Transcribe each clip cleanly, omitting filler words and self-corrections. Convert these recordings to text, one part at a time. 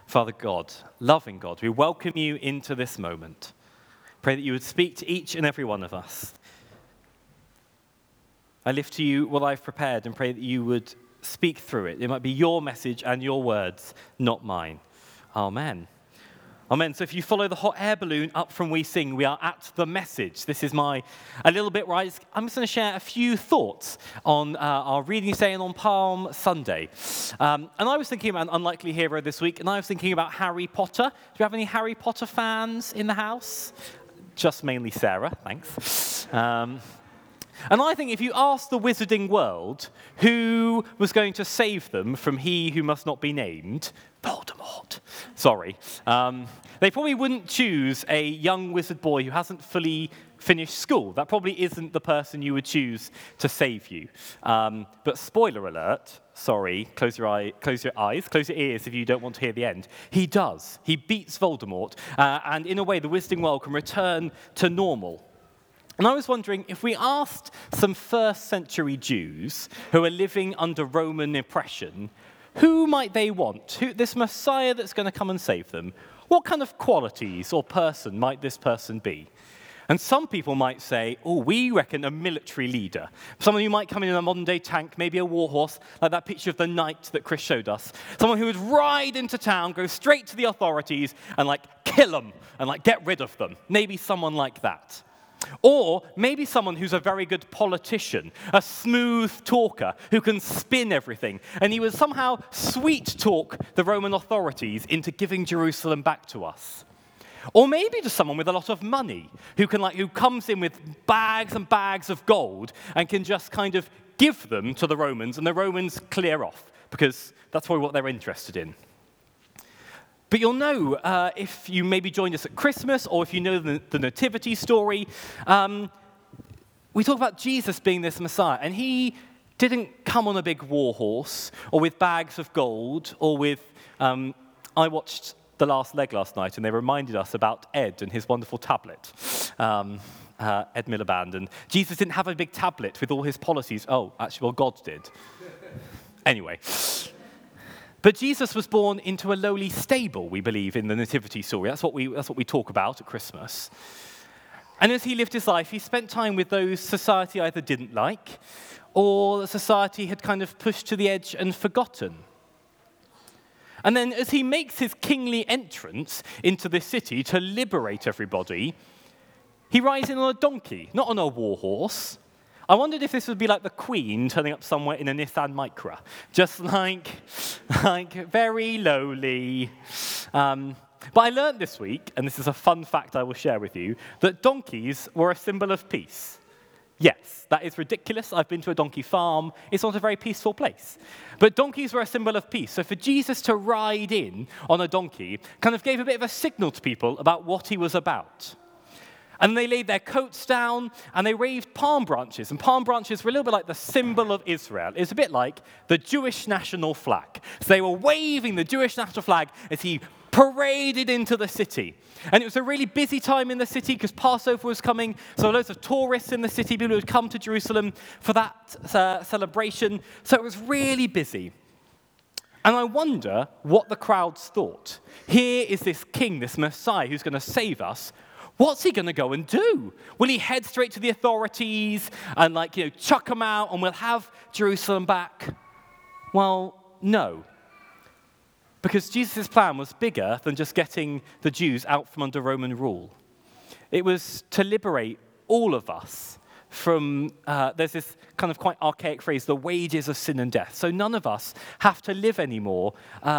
Father God, loving God, we welcome you into this moment. Pray that you would speak to each and every one of us. I lift to you what I've prepared and pray that you would speak through it. It might be your message and your words, not mine. Amen. Amen. So if you follow the hot air balloon up from We Sing, we are at the message. This is a little bit where I'm just going to share a few thoughts on our reading today and on Palm Sunday. And I was thinking about an unlikely hero this week, and I was thinking about Harry Potter. Do you have any Harry Potter fans in the house? Just mainly Sarah, thanks. And I think if you ask the wizarding world who was going to save them from he who must not be named, Voldemort, sorry, they probably wouldn't choose a young wizard boy who hasn't fully finished school. That probably isn't the person you would choose to save you. But spoiler alert, sorry, close your eyes, close your ears if you don't want to hear the end. He does. He beats Voldemort, and in a way the wizarding world can return to normal. And I was wondering, if we asked some first century Jews who are living under Roman oppression, who might they want? This Messiah that's going to come and save them, what kind of qualities or person might this person be? And some people might say, we reckon a military leader. Someone who might come in a modern-day tank, maybe a warhorse, like that picture of the knight that Chris showed us. Someone who would ride into town, go straight to the authorities, and kill them, and get rid of them. Maybe someone like that. Or maybe someone who's a very good politician, a smooth talker who can spin everything, and he would somehow sweet-talk the Roman authorities into giving Jerusalem back to us. Or maybe just someone with a lot of money who comes in with bags and bags of gold and can just kind of give them to the Romans, and the Romans clear off, because that's probably what they're interested in. But you'll know, if you maybe joined us at Christmas, or if you know the Nativity story, we talk about Jesus being this Messiah, and he didn't come on a big war horse, or with bags of gold, or with, I watched The Last Leg last night, and they reminded us about Ed and his wonderful tablet, Ed Miliband, and Jesus didn't have a big tablet with all his policies. Oh, actually, well, God did. Anyway. But Jesus was born into a lowly stable, we believe, in the Nativity story. That's what we talk about at Christmas. And as he lived his life, he spent time with those society either didn't like, or the society had kind of pushed to the edge and forgotten. And then as he makes his kingly entrance into the city to liberate everybody, he rides in on a donkey, not on a war horse. I wondered if this would be like the Queen turning up somewhere in a Nissan Micra, just like very lowly. But I learned this week, and this is a fun fact I will share with you, that donkeys were a symbol of peace. Yes, that is ridiculous. I've been to a donkey farm. It's not a very peaceful place. But donkeys were a symbol of peace. So for Jesus to ride in on a donkey kind of gave a bit of a signal to people about what he was about. And they laid their coats down, and they waved palm branches. And palm branches were a little bit like the symbol of Israel. It was a bit like the Jewish national flag. So they were waving the Jewish national flag as he paraded into the city. And it was a really busy time in the city because Passover was coming. So loads of tourists in the city, people who had come to Jerusalem for that celebration. So it was really busy. And I wonder what the crowds thought. Here is this king, this Messiah who's going to save us. What's he going to go and do? Will he head straight to the authorities and chuck them out and we'll have Jerusalem back? Well, no. Because Jesus' plan was bigger than just getting the Jews out from under Roman rule. It was to liberate all of us from, there's this kind of quite archaic phrase, the wages of sin and death. So none of us have to live anymore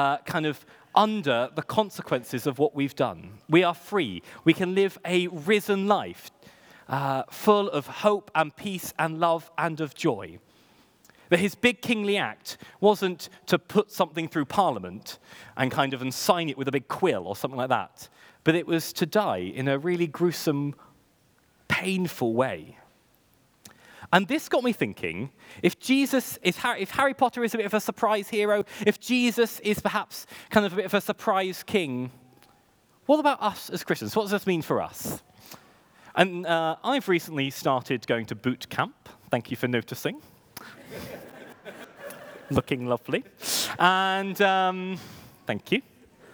under the consequences of what we've done. We are free. We can live a risen life, full of hope and peace and love and of joy. That his big kingly act wasn't to put something through Parliament and sign it with a big quill or something like that, but it was to die in a really gruesome, painful way. And this got me thinking, if Harry Potter is a bit of a surprise hero, if Jesus is perhaps kind of a bit of a surprise king, what about us as Christians? What does this mean for us? And I've recently started going to boot camp. Thank you for noticing. Looking lovely. And thank you.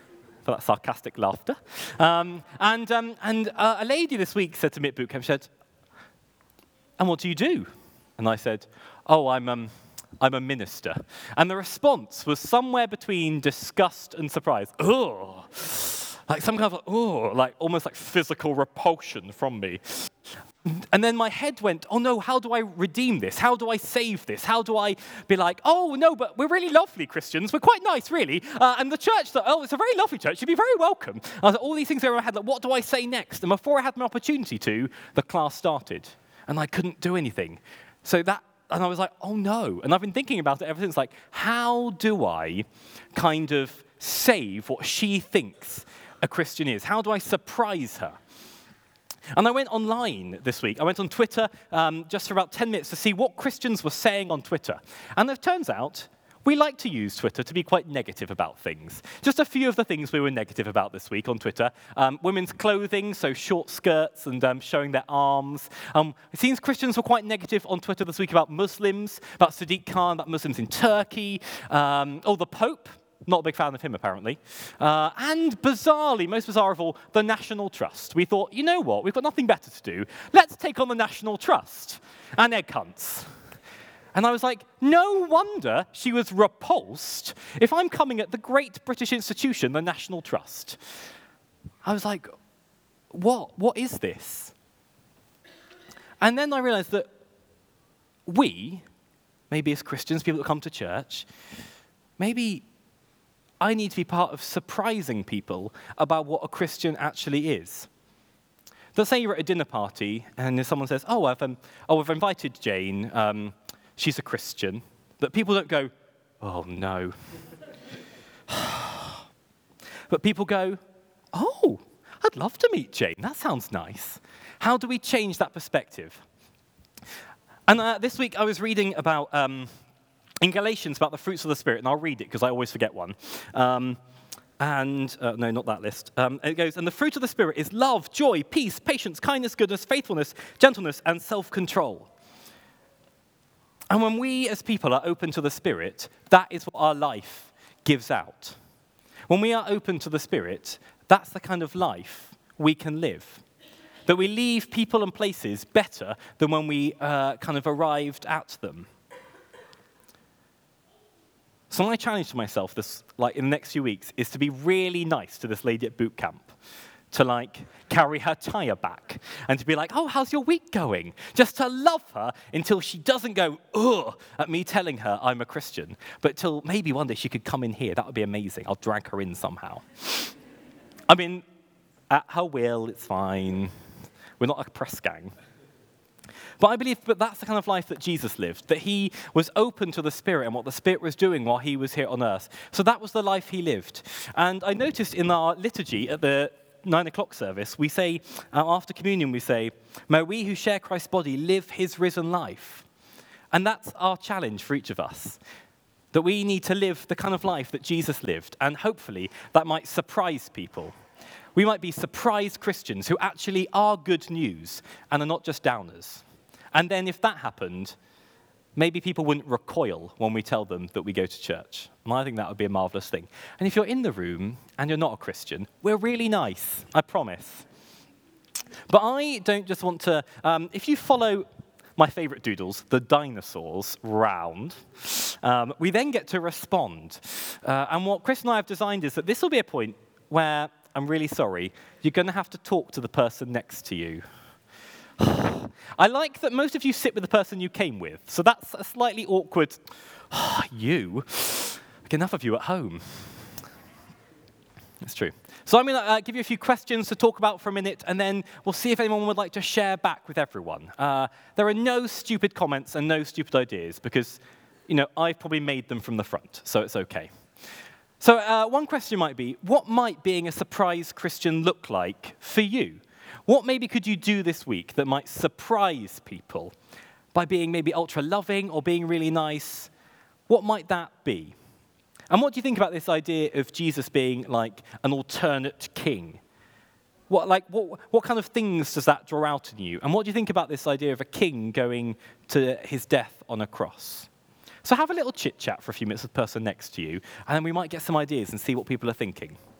for that sarcastic laughter. And a lady this week said to me at boot camp, she said, "And what do you do?" And I said, "Oh, I'm a minister." And the response was somewhere between disgust and surprise. Ugh. Like some kind of, like almost like physical repulsion from me. And then my head went, oh no, how do I redeem this? How do I save this? How do I be like, oh no, but we're really lovely Christians. We're quite nice, really. And the church, it's a very lovely church. You'd be very welcome. I was like, all these things in my head, like, what do I say next? And before I had my opportunity to, the class started. And I couldn't do anything. And I was like, oh no. And I've been thinking about it ever since, like, how do I kind of save what she thinks a Christian is? How do I surprise her? And I went online this week. I went on Twitter just for about 10 minutes to see what Christians were saying on Twitter. And it turns out we like to use Twitter to be quite negative about things. Just a few of the things we were negative about this week on Twitter. Women's clothing, so short skirts and showing their arms. It seems Christians were quite negative on Twitter this week about Muslims, about Sadiq Khan, about Muslims in Turkey. The Pope. Not a big fan of him, apparently. And bizarrely, most bizarre of all, the National Trust. We thought, you know what, we've got nothing better to do. Let's take on the National Trust. And egg hunts. And I was like, no wonder she was repulsed if I'm coming at the great British institution, the National Trust. I was like, what? What is this? And then I realized that we, maybe as Christians, people that come to church, maybe I need to be part of surprising people about what a Christian actually is. Let's say you're at a dinner party and someone says, I've invited Jane, she's a Christian. But people don't go, oh no. But people go, oh, I'd love to meet Jane. That sounds nice. How do we change that perspective? And this week I was reading about in Galatians about the fruits of the Spirit, and I'll read it because I always forget one. No, not that list. It goes, and the fruit of the Spirit is love, joy, peace, patience, kindness, goodness, faithfulness, gentleness, and self-control. And when we as people are open to the Spirit, that is what our life gives out. When we are open to the Spirit, that's the kind of life we can live. That we leave people and places better than when we kind of arrived at them. So my challenge to myself in the next few weeks is to be really nice to this lady at boot camp, to carry her tire back, and to be like, oh, how's your week going? Just to love her until she doesn't go, ugh, at me telling her I'm a Christian, but till maybe one day she could come in here. That would be amazing. I'll drag her in somehow. I mean, at her will, it's fine. We're not a press gang. But I believe that's the kind of life that Jesus lived, that he was open to the Spirit and what the Spirit was doing while he was here on earth. So that was the life he lived. And I noticed in our liturgy at the 9 o'clock service, we say, after communion, we say, may we who share Christ's body live his risen life. And that's our challenge for each of us, that we need to live the kind of life that Jesus lived. And hopefully that might surprise people. We might be surprised Christians who actually are good news and are not just downers. And then if that happened, maybe people wouldn't recoil when we tell them that we go to church. And I think that would be a marvelous thing. And if you're in the room and you're not a Christian, we're really nice, I promise. But I don't just want to, if you follow my favorite doodles, the dinosaurs, round, we then get to respond. And what Chris and I have designed is that this will be a point where, I'm really sorry, you're going to have to talk to the person next to you. I like that most of you sit with the person you came with, so that's a slightly awkward, you, like enough of you at home. It's true. So I'm going to give you a few questions to talk about for a minute, and then we'll see if anyone would like to share back with everyone. There are no stupid comments and no stupid ideas, because, I've probably made them from the front, so it's okay. So one question might be, what might being a surprise Christian look like for you? What maybe could you do this week that might surprise people by being maybe ultra-loving or being really nice? What might that be? And what do you think about this idea of Jesus being like an alternate king? What kind of things does that draw out in you? And what do you think about this idea of a king going to his death on a cross? So have a little chit-chat for a few minutes with the person next to you, and then we might get some ideas and see what people are thinking.